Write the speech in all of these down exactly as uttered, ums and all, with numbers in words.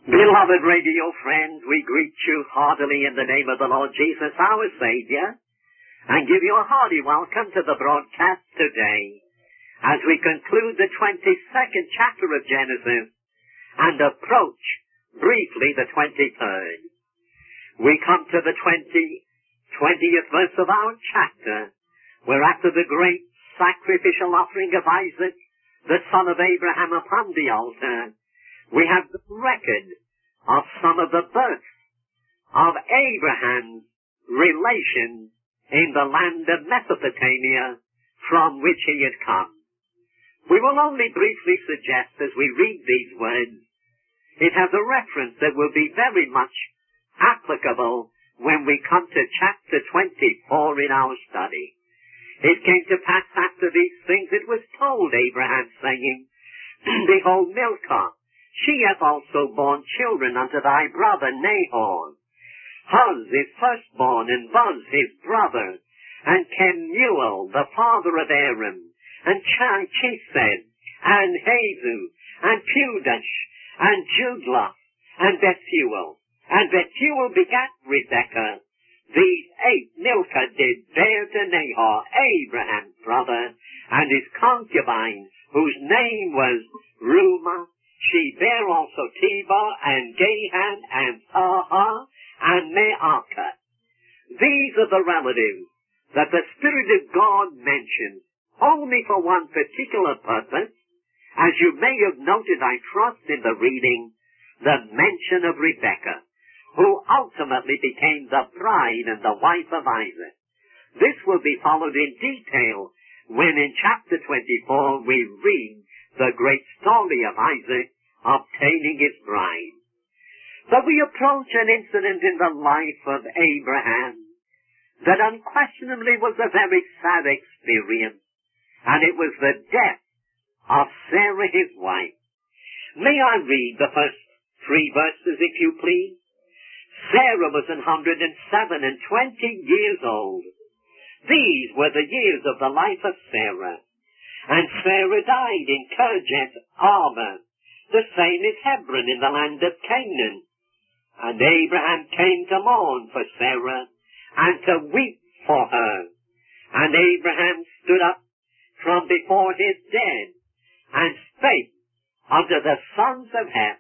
Beloved radio friends, we greet you heartily in the name of the Lord Jesus, our Savior, and give you a hearty welcome to the broadcast today as we conclude the twenty-second chapter of Genesis and approach briefly the twenty-third. We come to the twentieth verse of our chapter, where after the great sacrificial offering of Isaac, the son of Abraham, upon the altar, we have the record of some of the birth of Abraham's relations in the land of Mesopotamia from which he had come. We will only briefly suggest as we read these words, it has a reference that will be very much applicable when we come to chapter twenty-four in our study. It came to pass after these things, it was told Abraham, saying, Behold, Milcah, she hath also borne children unto thy brother Nahor. Huz is firstborn, and Buz his brother, and Kemuel the father of Aram, and Chesed, and Hazu, and Pudash, and Judlah, and Bethuel. And Bethuel begat Rebekah. These eight Milcah did bear to Nahor, Abraham's brother, and his concubine, whose name was Reumah. She bare also Tebah, and Gahan, and Tahah, and Maacah. These are the relatives that the Spirit of God mentions only for one particular purpose. As you may have noted, I trust in the reading, the mention of Rebekah, who ultimately became the bride and the wife of Isaac. This will be followed in detail when in chapter twenty-four we read the great story of Isaac obtaining his bride. But we approach an incident in the life of Abraham that unquestionably was a very sad experience, and it was the death of Sarah his wife. May I read the first three verses, if you please? Sarah was an hundred and seven and twenty years old. These were the years of the life of Sarah. And Sarah died in Kirjath Arba, the same is Hebron in the land of Canaan. And Abraham came to mourn for Sarah, and to weep for her. And Abraham stood up from before his dead, and spake unto the sons of Heth,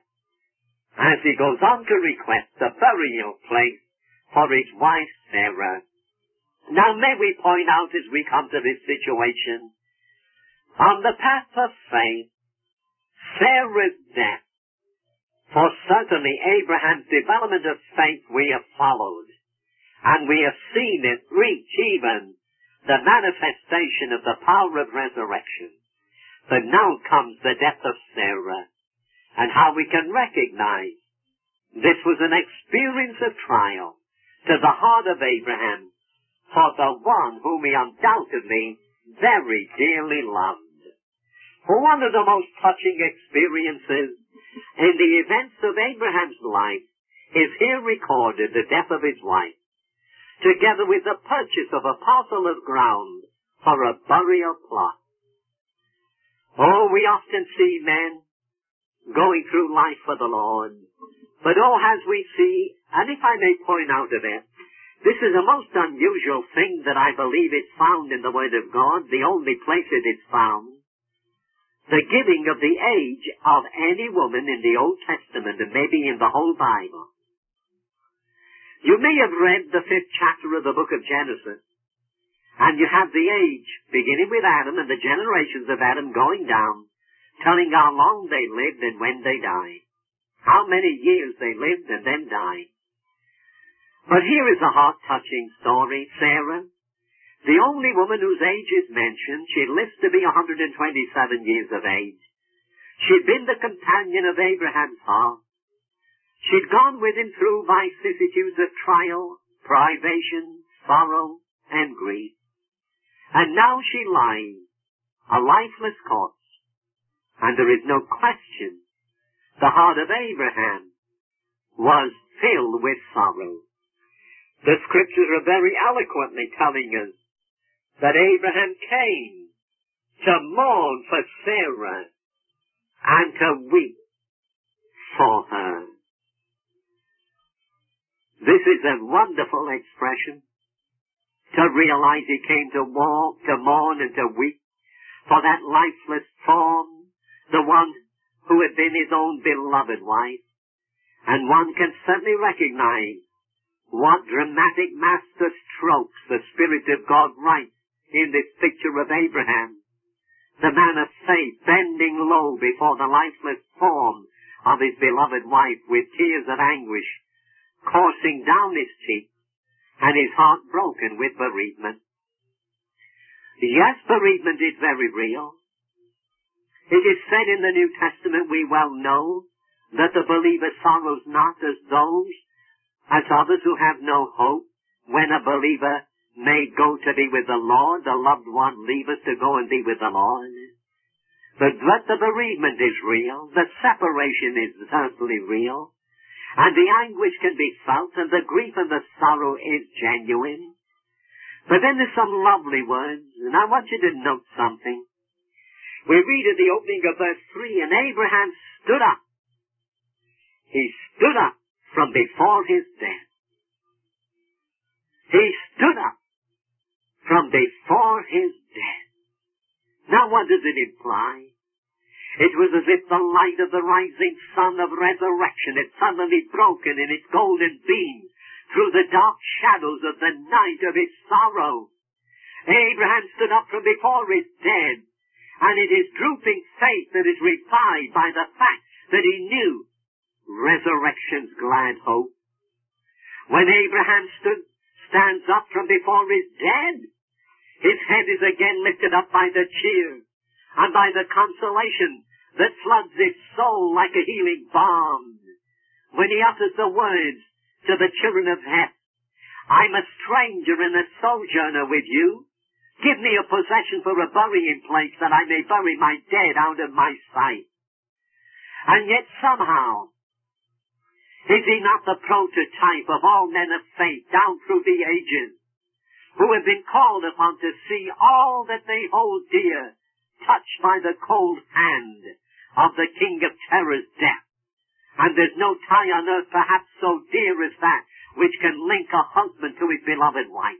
as he goes on to request a burial place for his wife Sarah. Now may we point out as we come to this situation, on the path of faith, Sarah's death, for certainly Abraham's development of faith we have followed, and we have seen it reach even the manifestation of the power of resurrection. But now comes the death of Sarah, and how we can recognize this was an experience of trial to the heart of Abraham for the one whom he undoubtedly very dearly loved. For one of the most touching experiences in the events of Abraham's life is here recorded the death of his wife, together with the purchase of a parcel of ground for a burial plot. Oh, we often see men going through life for the Lord, but oh, as we see, and if I may point out a bit, this is a most unusual thing that I believe is found in the Word of God, the only place it is found, the giving of the age of any woman in the Old Testament, and maybe in the whole Bible. You may have read the fifth chapter of the book of Genesis, and you have the age, beginning with Adam and the generations of Adam going down, telling how long they lived and when they died, how many years they lived and then died. But here is a heart-touching story. Sarah, the only woman whose age is mentioned, she lives to be one hundred twenty-seven years of age. She'd been the companion of Abraham's heart. She'd gone with him through vicissitudes of trial, privation, sorrow, and grief. And now she lies, a lifeless corpse. And there is no question, the heart of Abraham was filled with sorrow. The scriptures are very eloquently telling us that Abraham came to mourn for Sarah and to weep for her. This is a wonderful expression. To realize he came to walk, to mourn, and to weep for that lifeless form, the one who had been his own beloved wife. And one can certainly recognize what dramatic master strokes the Spirit of God writes in this picture of Abraham, the man of faith bending low before the lifeless form of his beloved wife with tears of anguish coursing down his cheeks and his heart broken with bereavement. Yes, bereavement is very real. It is said in the New Testament, we well know, that the believer sorrows not as those, as others who have no hope. When a believer may go to be with the Lord, the loved one leave us to go and be with the Lord. But, but the bereavement is real, the separation is certainly real, and the anguish can be felt, and the grief and the sorrow is genuine. But then there's some lovely words, and I want you to note something. We read at the opening of verse three, and Abraham stood up. He stood up from before his death. He stood up from before his death. Now what does it imply? It was as if the light of the rising sun of resurrection had suddenly broken in its golden beams through the dark shadows of the night of his sorrow. Abraham stood up from before his dead, and it is drooping faith that is revived by the fact that he knew resurrection's glad hope. When Abraham stood, stands up from before his dead, his head is again lifted up by the cheer and by the consolation that floods his soul like a healing balm. When he utters the words to the children of Heth, I'm a stranger and a sojourner with you. Give me a possession for a burying place that I may bury my dead out of my sight. And yet somehow, is he not the prototype of all men of faith down through the ages, who have been called upon to see all that they hold dear touched by the cold hand of the King of Terror's death? And there's no tie on earth perhaps so dear as that which can link a husband to his beloved wife.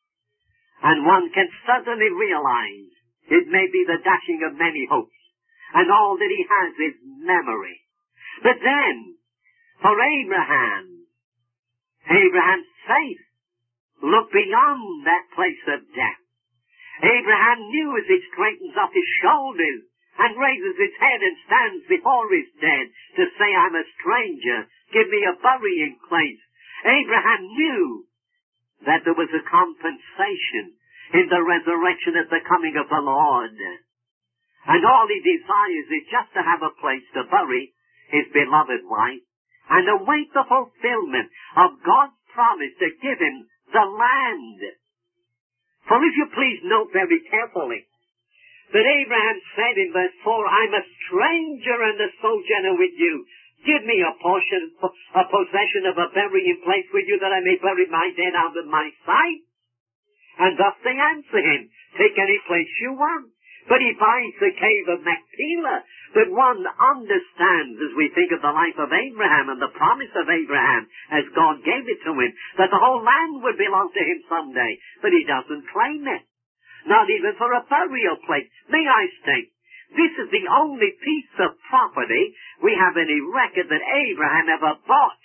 And one can certainly realize it may be the dashing of many hopes, and all that he has is memory. But then, for Abraham, Abraham's faith looked beyond that place of death. Abraham knew as he straightens up his shoulders and raises his head and stands before his dead to say, I'm a stranger, give me a burying place. Abraham knew that there was a compensation in the resurrection at the coming of the Lord. And all he desires is just to have a place to bury his beloved wife and await the fulfillment of God's promise to give him the land. For if you please note very carefully that Abraham said in verse four, I'm a stranger and a sojourner with you. Give me a portion, a possession of a burying place with you that I may bury my dead out of my sight. And thus they answer him, take any place you want. But he finds the cave of Machpelah. But one understands, as we think of the life of Abraham and the promise of Abraham, as God gave it to him, that the whole land would belong to him someday. But he doesn't claim it. Not even for a burial place. May I state, this is the only piece of property we have any record that Abraham ever bought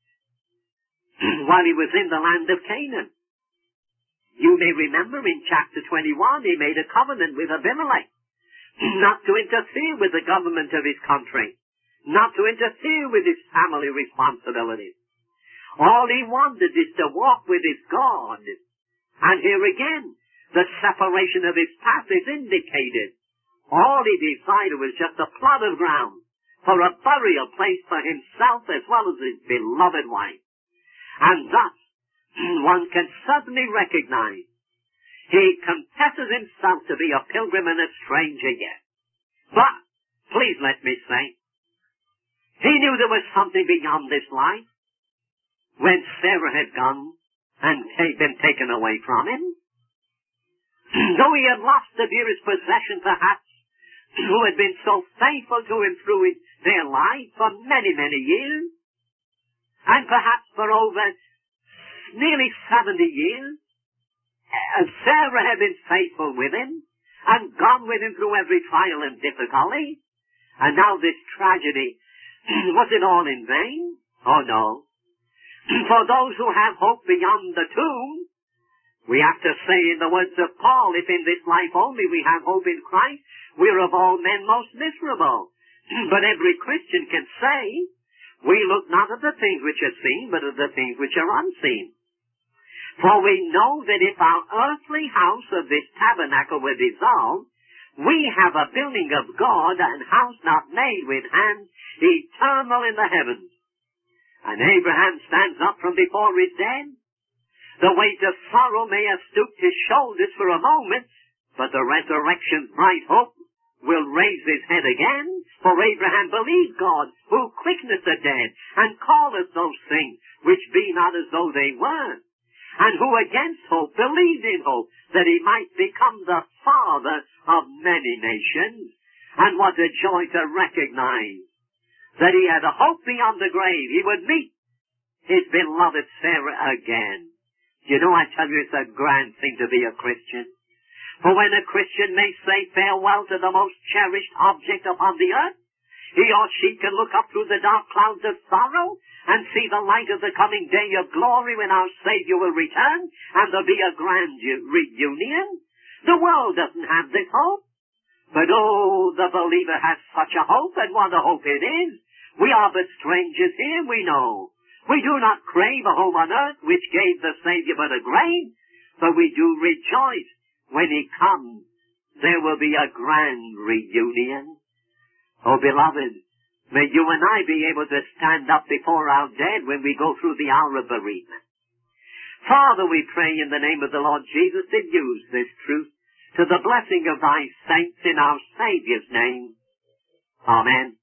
while he was in the land of Canaan. You may remember in chapter twenty-one, he made a covenant with Abimelech not to interfere with the government of his country, not to interfere with his family responsibilities. All he wanted is to walk with his God. And here again, the separation of his path is indicated. All he desired was just a plot of ground for a burial place for himself as well as his beloved wife. And thus, one can certainly recognize he confesses himself to be a pilgrim and a stranger yet. But, please let me say, he knew there was something beyond this life when Sarah had gone and been taken away from him. Though he had lost the dearest possession, perhaps, who had been so faithful to him through his, their life for many, many years, and perhaps for over nearly seventy years. And Sarah had been faithful with him and gone with him through every trial and difficulty. And now this tragedy, was it all in vain? Oh no. For those who have hope beyond the tomb, we have to say in the words of Paul, if in this life only we have hope in Christ, we're of all men most miserable. But every Christian can say, we look not at the things which are seen, but at the things which are unseen. For we know that if our earthly house of this tabernacle were dissolved, we have a building of God, an house not made with hands, eternal in the heavens. And Abraham stands up from before his dead. The weight of sorrow may have stooped his shoulders for a moment, but the resurrection's bright hope will raise his head again. For Abraham believed God, who quickeneth the dead, and calleth those things which be not as though they were. And who against hope believed in hope, that he might become the father of many nations. And what a joy to recognize that he had a hope beyond the grave. He would meet his beloved Sarah again. You know, I tell you, it's a grand thing to be a Christian. For when a Christian may say farewell to the most cherished object upon the earth, he or she can look up through the dark clouds of sorrow and see the light of the coming day of glory when our Savior will return and there'll be a grand reunion. The world doesn't have this hope. But oh, the believer has such a hope, and what a hope it is. We are but strangers here, we know. We do not crave a home on earth which gave the Savior but a grave, but we do rejoice when he comes. There will be a grand reunion. Oh, beloved, may you and I be able to stand up before our dead when we go through the hour of bereavement. Father, we pray in the name of the Lord Jesus to use this truth to the blessing of thy saints in our Savior's name. Amen.